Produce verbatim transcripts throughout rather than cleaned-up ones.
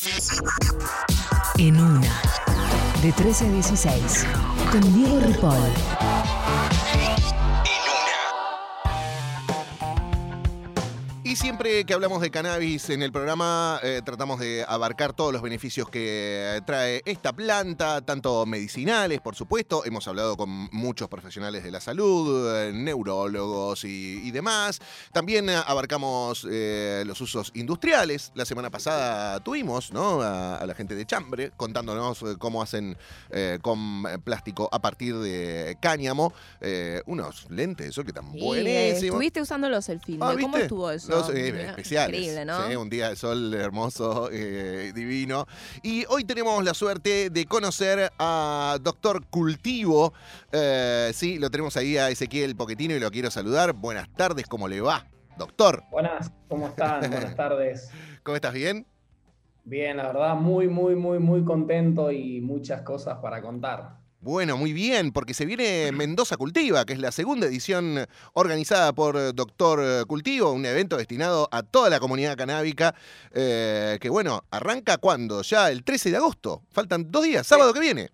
En una, de trece a dieciséis, con Diego Ripoll. Y siempre que hablamos de cannabis en el programa, eh, tratamos de abarcar todos los beneficios que trae esta planta, tanto medicinales, por supuesto. Hemos hablado con muchos profesionales de la salud, eh, neurólogos y, y demás. También eh, abarcamos eh, los usos industriales. La semana pasada tuvimos, ¿no?, a, a la gente de Chambre contándonos eh, cómo hacen eh, con plástico a partir de cáñamo. Eh, unos lentes, eso que tan Sí, buenísimos. eh, estuviste usándolos el fin de. Ah, ¿Cómo ¿viste? estuvo eso? Los, eh, Mirá, especiales. Increíble, ¿no? Sí, un día de sol hermoso, eh, divino. Y hoy tenemos la suerte de conocer a Doctor Cultivo. Eh, sí, lo tenemos ahí a Ezequiel Pochettino y lo quiero saludar. Buenas tardes, ¿cómo le va, doctor? Buenas, ¿cómo están? Buenas tardes. ¿Cómo estás? ¿Bien? Bien, la verdad, muy, muy, muy, muy contento y muchas cosas para contar. Bueno, muy bien, porque se viene Mendoza Cultiva, que es la segunda edición organizada por Doctor Cultivo, un evento destinado a toda la comunidad canábica, eh, que bueno, arranca ¿cuándo? Ya el trece de agosto, faltan dos días, sábado que viene.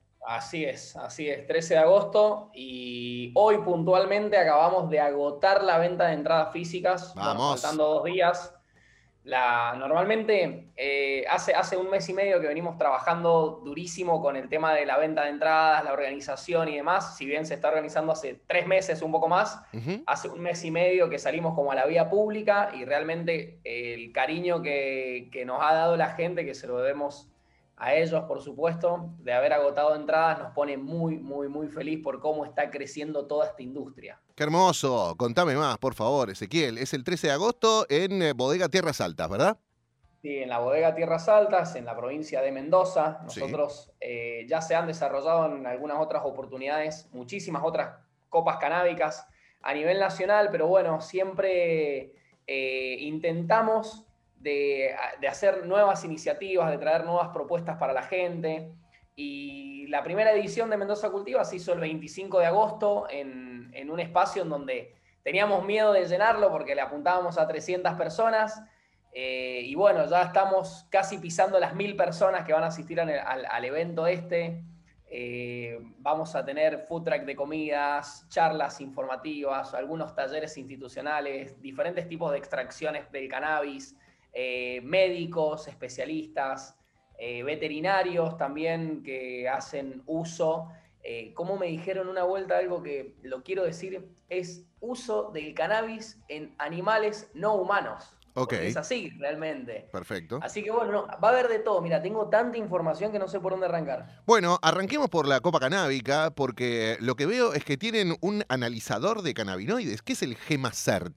Así es, así es, trece de agosto y hoy puntualmente acabamos de agotar la venta de entradas físicas. Vamos. Bueno, faltando dos días. La, normalmente eh, hace, hace un mes y medio que venimos trabajando durísimo con el tema de la venta de entradas, la organización y demás. Si bien se está organizando hace tres meses, un poco más, Uh-huh. hace un mes y medio que salimos como a la vía pública y realmente el cariño que, que nos ha dado la gente, que se lo debemos a ellos, por supuesto, de haber agotado entradas, nos pone muy, muy, muy feliz por cómo está creciendo toda esta industria. Qué hermoso, contame más, por favor, Ezequiel. Es el trece de agosto en eh, Bodega Tierras Altas, ¿verdad? Sí, en la bodega Tierras Altas, en la provincia de Mendoza. Sí. Nosotros eh, ya se han desarrollado en algunas otras oportunidades, muchísimas otras copas canábicas a nivel nacional, pero bueno, siempre eh, intentamos de, de hacer nuevas iniciativas, de traer nuevas propuestas para la gente. Y la primera edición de Mendoza Cultiva se hizo el veinticinco de agosto en, en un espacio en donde teníamos miedo de llenarlo porque le apuntábamos a trescientas personas. Eh, y bueno, ya estamos casi pisando las mil personas que van a asistir al, al, al evento este. Eh, vamos a tener food truck de comidas, charlas informativas, algunos talleres institucionales, diferentes tipos de extracciones del cannabis, eh, médicos, especialistas, eh, veterinarios también que hacen uso. Eh, como me dijeron una vuelta, algo que lo quiero decir, es uso del cannabis en animales no humanos. Ok. Es así, realmente. Perfecto. Así que bueno, no, va a haber de todo. Mira, tengo tanta información que no sé por dónde arrancar. Bueno, arranquemos por la copa canábica, porque lo que veo es que tienen un analizador de cannabinoides. ¿Qué es el GEMACERT?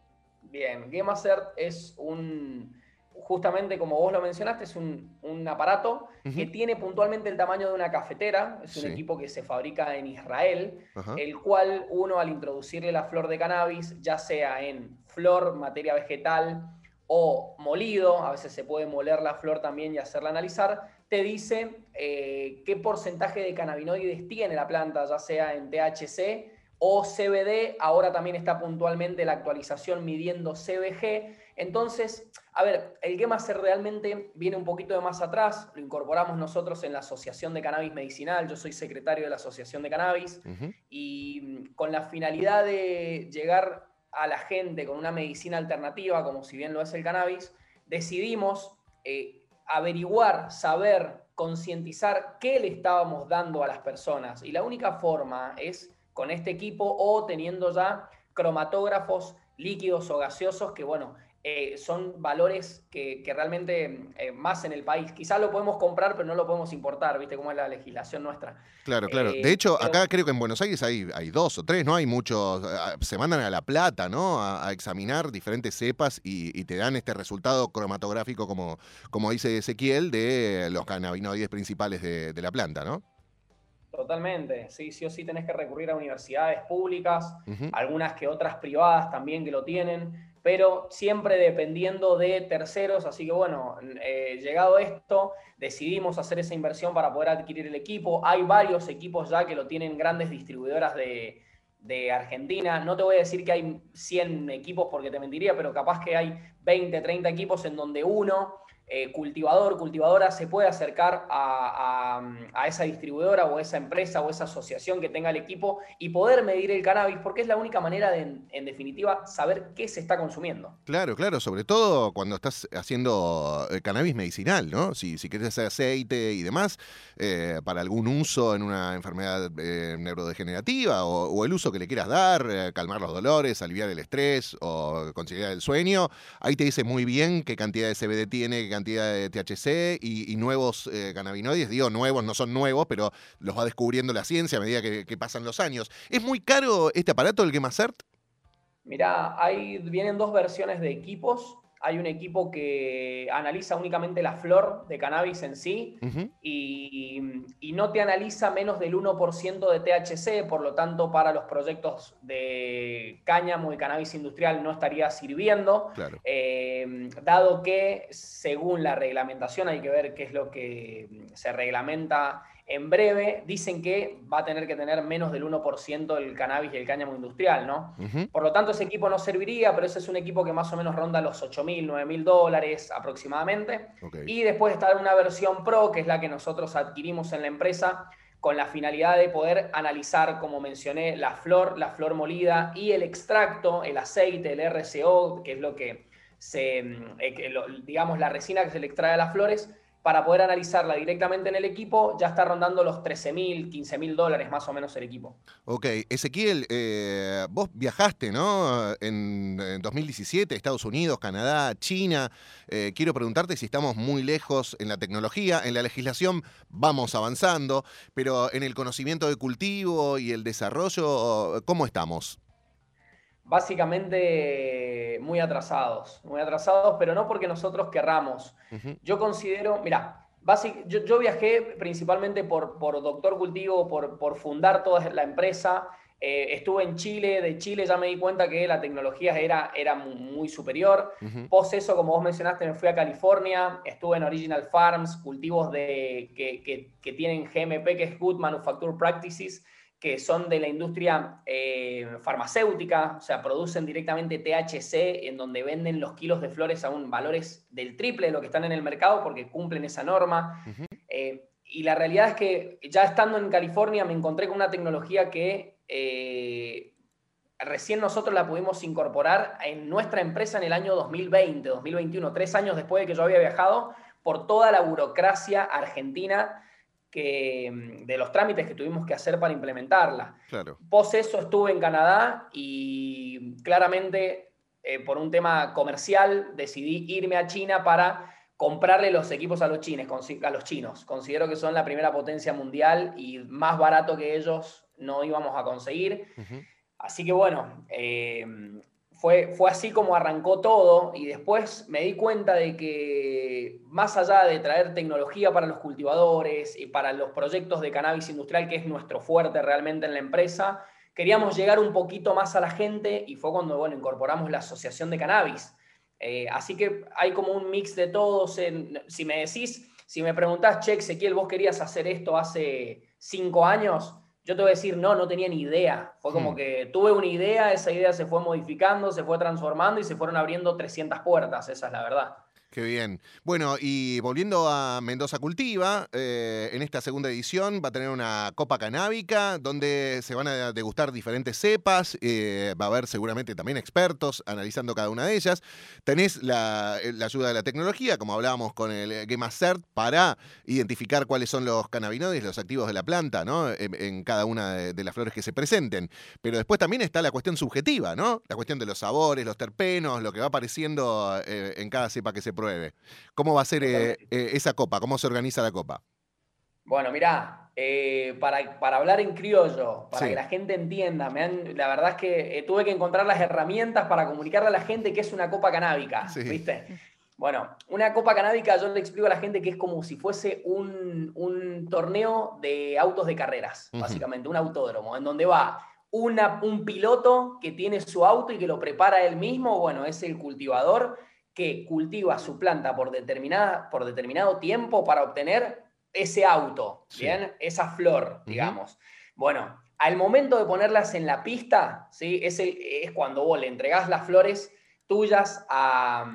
Bien, GEMACERT es un, justamente como vos lo mencionaste, es un, un aparato Uh-huh. que tiene puntualmente el tamaño de una cafetera. Es un Sí. equipo que se fabrica en Israel, Ajá. el cual uno, al introducirle la flor de cannabis, ya sea en flor, materia vegetal o molido, a veces se puede moler la flor también y hacerla analizar, te dice eh, qué porcentaje de cannabinoides tiene la planta, ya sea en T H C o C B D. Ahora también está puntualmente la actualización midiendo C B G. Entonces, a ver, el GEMACERT realmente viene un poquito de más atrás. Lo incorporamos nosotros en la Asociación de Cannabis Medicinal. Yo soy secretario de la Asociación de Cannabis. Uh-huh. Y con la finalidad de llegar a la gente con una medicina alternativa, como si bien lo es el cannabis, decidimos eh, averiguar, saber, concientizar qué le estábamos dando a las personas. Y la única forma es con este equipo o teniendo ya cromatógrafos líquidos o gaseosos que, bueno, eh, son valores que, que realmente eh, más en el país. Quizás lo podemos comprar, pero no lo podemos importar, ¿viste cómo es la legislación nuestra? Claro, claro. Eh, De hecho, pero- acá creo que en Buenos Aires hay, hay dos o tres, ¿no? Hay muchos, eh, se mandan a La Plata, ¿no? A, a examinar diferentes cepas y, y te dan este resultado cromatográfico, como, como dice Ezequiel, de los cannabinoides principales de, de la planta, ¿no? Totalmente, sí, sí o sí tenés que recurrir a universidades públicas, Uh-huh. algunas que otras privadas también que lo tienen, pero siempre dependiendo de terceros. Así que bueno, eh, llegado esto, decidimos hacer esa inversión para poder adquirir el equipo. Hay varios equipos ya que lo tienen grandes distribuidoras de, de Argentina. No te voy a decir que hay cien equipos porque te mentiría, pero capaz que hay veinte, treinta equipos en donde uno eh, cultivador, cultivadora se puede acercar a, a, a esa distribuidora o esa empresa o esa asociación que tenga el equipo y poder medir el cannabis, porque es la única manera de, en, en definitiva, saber qué se está consumiendo. Claro, claro, sobre todo cuando estás haciendo eh, cannabis medicinal, ¿no? Si, si quieres hacer aceite y demás, eh, para algún uso en una enfermedad eh, neurodegenerativa o, o el uso que le quieras dar, eh, calmar los dolores, aliviar el estrés o conciliar el sueño, ahí te dice muy bien qué cantidad de C B D tiene, qué cantidad de T H C y, y nuevos eh, cannabinoides. Digo nuevos, no son nuevos, pero los va descubriendo la ciencia a medida que, que pasan los años. ¿Es muy caro este aparato, el GEMACERT? Mirá, hay, vienen dos versiones de equipos. Hay un equipo que analiza únicamente la flor de cannabis en sí Uh-huh. y, y no te analiza menos del uno por ciento de T H C, por lo tanto para los proyectos de cáñamo y cannabis industrial no estaría sirviendo, Claro. eh, dado que según la reglamentación, hay que ver qué es lo que se reglamenta en breve, dicen que va a tener que tener menos del uno por ciento del cannabis y el cáñamo industrial, ¿no? Uh-huh. Por lo tanto, ese equipo no serviría, pero ese es un equipo que más o menos ronda los ocho mil, nueve mil dólares aproximadamente. Okay. Y después está una versión Pro, que es la que nosotros adquirimos en la empresa, con la finalidad de poder analizar, como mencioné, la flor, la flor molida y el extracto, el aceite, el R C O, que es lo que se, eh, que lo, digamos, la resina que se le extrae a las flores, para poder analizarla directamente en el equipo, ya está rondando los trece mil, quince mil dólares más o menos el equipo. Ok, Ezequiel, eh, vos viajaste, ¿no? En, en dos mil diecisiete, Estados Unidos, Canadá, China. Eh, quiero preguntarte si estamos muy lejos en la tecnología, en la legislación vamos avanzando, pero en el conocimiento de cultivo y el desarrollo, ¿cómo estamos? Básicamente muy atrasados, muy atrasados, pero no porque nosotros querramos. Uh-huh. Yo considero, mira, yo, yo viajé principalmente por, por Doctor Cultivo, por, por fundar toda la empresa. Eh, estuve en Chile, de Chile ya me di cuenta que la tecnología era, era muy superior. Uh-huh. Post eso, como vos mencionaste, me fui a California, estuve en Original Farms, cultivos de, que, que, que tienen G M P, que es Good Manufacturing Practices, que son de la industria eh, farmacéutica, o sea, producen directamente T H C, en donde venden los kilos de flores a un valores del triple de lo que están en el mercado, porque cumplen esa norma. Uh-huh. Eh, y la realidad es que ya estando en California me encontré con una tecnología que eh, recién nosotros la pudimos incorporar en nuestra empresa en el año dos mil veinte, dos mil veintiuno, tres años después de que yo había viajado, por toda la burocracia argentina que, de los trámites que tuvimos que hacer para implementarla. Claro. Pos eso estuve en Canadá y claramente eh, por un tema comercial decidí irme a China para comprarle los equipos a los, chines, a los chinos. Considero que son la primera potencia mundial y más barato que ellos no íbamos a conseguir. Uh-huh. Así que bueno, eh, Fue, fue así como arrancó todo y después me di cuenta de que más allá de traer tecnología para los cultivadores y para los proyectos de cannabis industrial, que es nuestro fuerte realmente en la empresa, queríamos llegar un poquito más a la gente y fue cuando, bueno, incorporamos la asociación de cannabis. Eh, así que hay como un mix de todos. En, si me decís, si me preguntás, che, Ezequiel, ¿vos querías hacer esto hace cinco años? Yo te voy a decir, no, no tenía ni idea. Fue como Hmm. que tuve una idea, esa idea se fue modificando, se fue transformando y se fueron abriendo trescientas puertas, esa es la verdad. Qué bien. Bueno, y volviendo a Mendoza Cultiva, eh, en esta segunda edición va a tener una copa canábica donde se van a degustar diferentes cepas, eh, va a haber seguramente también expertos analizando cada una de ellas. Tenés la, la ayuda de la tecnología, como hablábamos con el GEMACERT, para identificar cuáles son los cannabinoides, los activos de la planta, ¿no? En, en cada una de, de las flores que se presenten. Pero después también está la cuestión subjetiva, ¿no? La cuestión de los sabores, los terpenos, lo que va apareciendo eh, en cada cepa que se pruebe. ¿Cómo va a ser eh, eh, esa copa? ¿Cómo se organiza la copa? Bueno, mirá, eh, para, para hablar en criollo, para Sí. que la gente entienda, me han, la verdad es que eh, tuve que encontrar las herramientas para comunicarle a la gente qué es una copa canábica, Sí. ¿viste? Bueno, una copa canábica yo le explico a la gente que es como si fuese un, un torneo de autos de carreras, Ujú. básicamente, un autódromo, en donde va una, un piloto que tiene su auto y que lo prepara él mismo, bueno, es el cultivador que cultiva su planta por, determinada, por determinado tiempo para obtener ese auto, Sí. ¿bien? Esa flor, Ujú. digamos. Bueno, al momento de ponerlas en la pista, ¿sí? es, el, es cuando vos le entregás las flores tuyas a,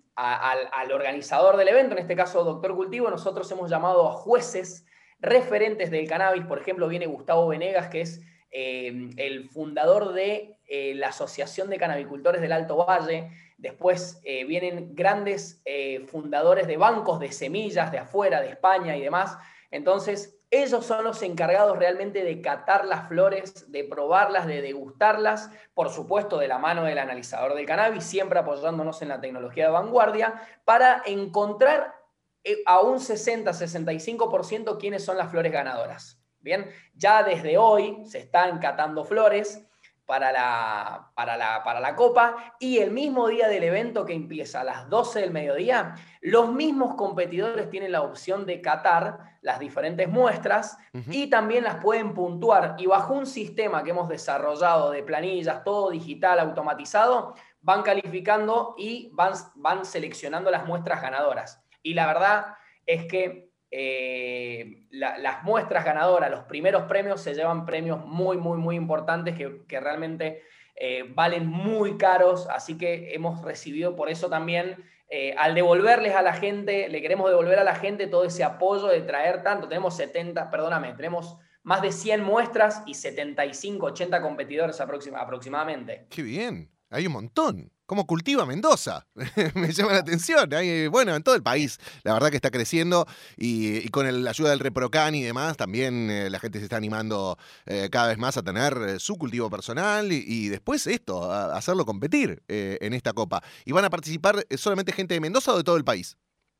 a, al, al organizador del evento, en este caso Doctor Cultivo, nosotros hemos llamado a jueces referentes del cannabis. Por ejemplo, viene Gustavo Venegas, que es eh, el fundador de eh, la Asociación de Cannabicultores del Alto Valle. Después eh, vienen grandes eh, fundadores de bancos de semillas de afuera, de España y demás. Entonces, ellos son los encargados realmente de catar las flores, de probarlas, de degustarlas, por supuesto de la mano del analizador del cannabis, siempre apoyándonos en la tecnología de vanguardia, para encontrar a un sesenta a sesenta y cinco por ciento quiénes son las flores ganadoras. Bien, ya desde hoy se están catando flores para la, para la, para la copa, y el mismo día del evento, que empieza a las doce del mediodía, los mismos competidores tienen la opción de catar las diferentes muestras uh-huh. y también las pueden puntuar, y bajo un sistema que hemos desarrollado de planillas, todo digital, automatizado, van calificando y van, van seleccionando las muestras ganadoras. Y la verdad es que Eh, la, las muestras ganadoras, los primeros premios, se llevan premios muy, muy, muy importantes que, que realmente eh, valen muy caros, así que hemos recibido por eso también, eh, al devolverles a la gente, le queremos devolver a la gente todo ese apoyo de traer tanto. Tenemos setenta, perdóname, tenemos más de cien muestras y setenta y cinco, ochenta competidores aproxima, aproximadamente. ¡Qué bien! Hay un montón. ¿Cómo cultiva Mendoza? Me llama la atención. Hay, bueno, en todo el país, la verdad que está creciendo, y, y con el, la ayuda del ReproCan y demás, también eh, la gente se está animando eh, cada vez más a tener eh, su cultivo personal y, y después esto, a, a hacerlo competir eh, en esta copa. ¿Y van a participar solamente gente de Mendoza o de todo el país?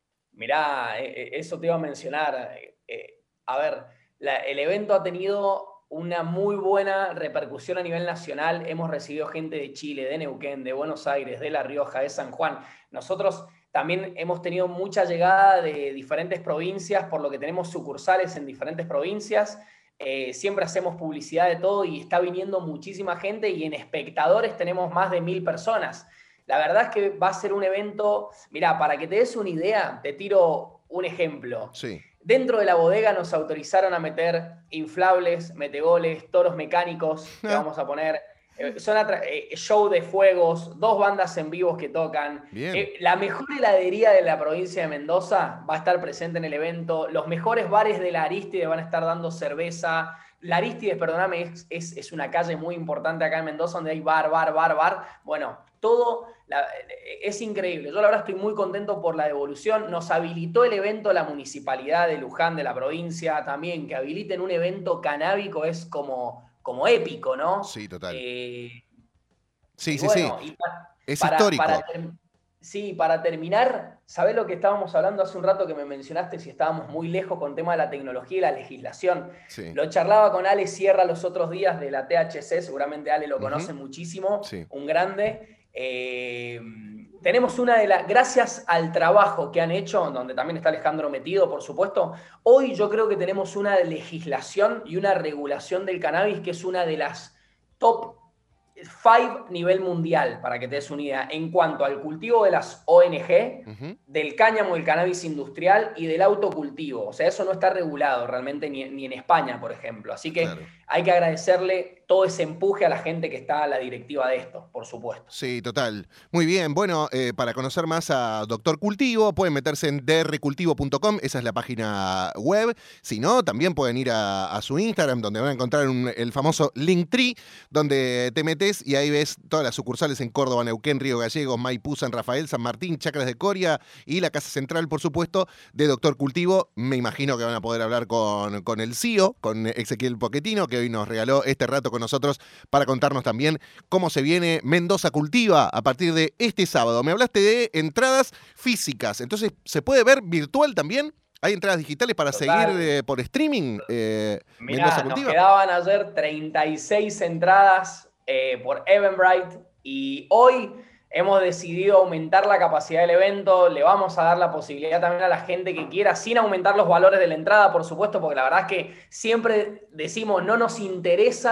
Mirá, eh, eso te iba a mencionar. Eh, a ver, la, el evento ha tenido una muy buena repercusión a nivel nacional. Hemos recibido gente de Chile, de Neuquén, de Buenos Aires, de La Rioja, de San Juan. Nosotros también hemos tenido mucha llegada de diferentes provincias, por lo que tenemos sucursales en diferentes provincias. Eh, siempre hacemos publicidad de todo y está viniendo muchísima gente, y en espectadores tenemos más de mil personas. La verdad es que va a ser un evento... Mirá, para que te des una idea, te tiro un ejemplo. Sí. Dentro de la bodega nos autorizaron a meter inflables, metegoles, toros mecánicos que vamos a poner, eh, son eh, show de fuegos, dos bandas en vivos que tocan. Eh, la mejor heladería de la provincia de Mendoza va a estar presente en el evento. Los mejores bares de la Arístide van a estar dando cerveza. La Arístide, perdóname, es, es, es una calle muy importante acá en Mendoza donde hay bar, bar, bar, bar. Bueno, todo la, es increíble. Yo la verdad estoy muy contento por la devolución. Nos habilitó el evento la municipalidad de Luján, de la provincia también. Que habiliten un evento canábico es como, como épico, ¿no? Sí, total. Eh, sí, sí, bueno, sí. Para, es para, histórico. Para Sí, para terminar, ¿sabés lo que estábamos hablando hace un rato que me mencionaste, si estábamos muy lejos con el tema de la tecnología y la legislación? Sí. Lo charlaba con Ale Sierra los otros días de la T H C, seguramente Ale lo conoce uh-huh. muchísimo, sí. un grande. Eh, tenemos una de las, gracias al trabajo que han hecho, donde también está Alejandro metido, por supuesto, hoy yo creo que tenemos una legislación y una regulación del cannabis que es una de las top cinco nivel mundial, para que te des una idea, en cuanto al cultivo de las O N G, uh-huh. del cáñamo, del cannabis industrial y del autocultivo. O sea, eso no está regulado realmente ni, ni en España, por ejemplo. Así que claro. hay que agradecerle todo ese empuje a la gente que está a la directiva de esto, por supuesto. Sí, total. Muy bien. Bueno, eh, para conocer más a Doctor Cultivo, pueden meterse en d r cultivo punto com, esa es la página web. Si no, también pueden ir a, a su Instagram, donde van a encontrar un, el famoso Linktree, donde te metes y ahí ves todas las sucursales en Córdoba, Neuquén, Río Gallegos, Maipú, San Rafael, San Martín, Chacras de Coria y la casa central, por supuesto, de Doctor Cultivo. Me imagino que van a poder hablar con, con el C E O, con Ezequiel Pochettino, que hoy nos regaló este rato con nosotros para contarnos también cómo se viene Mendoza Cultiva a partir de este sábado. Me hablaste de entradas físicas, entonces, ¿se puede ver virtual también? ¿Hay entradas digitales para Total. seguir eh, por streaming? Eh, Mirá, Mendoza Cultiva. Nos quedaban ayer treinta y seis entradas eh, por Eventbrite y hoy hemos decidido aumentar la capacidad del evento. Le vamos a dar la posibilidad también a la gente que quiera, sin aumentar los valores de la entrada, por supuesto, porque la verdad es que siempre decimos no nos interesa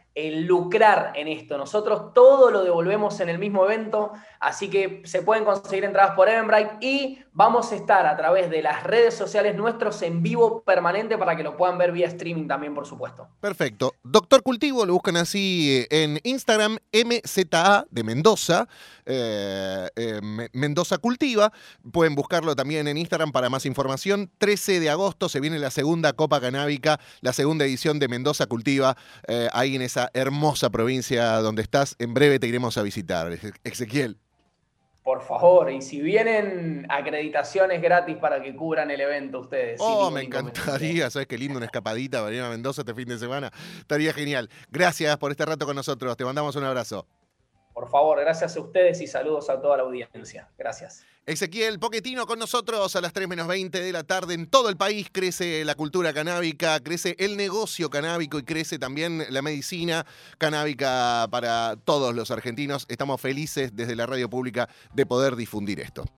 el lucrar en esto. Nosotros todo lo devolvemos en el mismo evento, así que se pueden conseguir entradas por Eventbrite y vamos a estar a través de las redes sociales nuestros en vivo permanente para que lo puedan ver vía streaming también, por supuesto. Perfecto. Doctor Cultivo, lo buscan así en Instagram, M Z A de Mendoza, eh, eh, Mendoza Cultiva. Pueden buscarlo también en Instagram para más información. trece de agosto se viene la segunda Copa Canábica, la segunda edición de Mendoza Cultiva, eh, ahí en esa hermosa provincia donde estás. En breve te iremos a visitar, Ezequiel. Por favor, y si vienen acreditaciones gratis para que cubran el evento ustedes. Oh, me encantaría, ¿sabes qué lindo? Una escapadita para ir a Mendoza este fin de semana. Estaría genial. Gracias por este rato con nosotros. Te mandamos un abrazo. Por favor, gracias a ustedes y saludos a toda la audiencia. Gracias. Ezequiel Pochettino con nosotros a las tres menos veinte de la tarde. En todo el país crece la cultura canábica, crece el negocio canábico y crece también la medicina canábica para todos los argentinos. Estamos felices desde la radio pública de poder difundir esto.